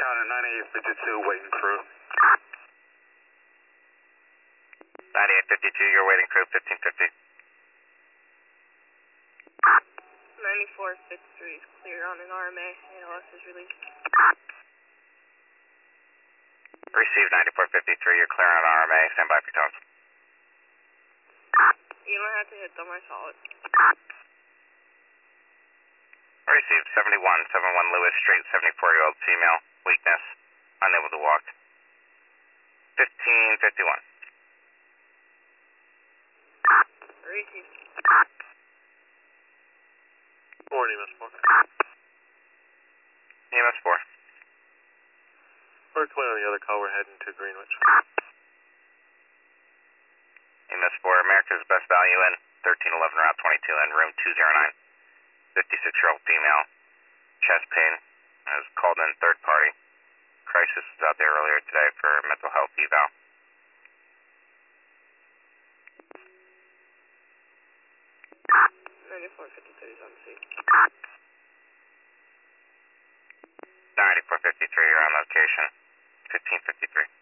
down at 9852, waiting crew. 9852, you're waiting crew, 1550. 9453 is clear on an RMA. ALS is released. Received 9453, you're clear on RMA, stand by for tones. You don't have to hit them, I saw it. Received 7171 Lewis Street, 74-year-old female, weakness, unable to walk. 1551. Received. 4 EMS 4. EMS 4. We're clear on the other call, we're heading to Greenwich. EMS 4, America's Best Value in 1311 Route 22 in room 209. 56-year-old female, chest pain, has called in third party. Crisis was out there earlier today for mental health eval. is on scene. 9453, you're on location. 1553.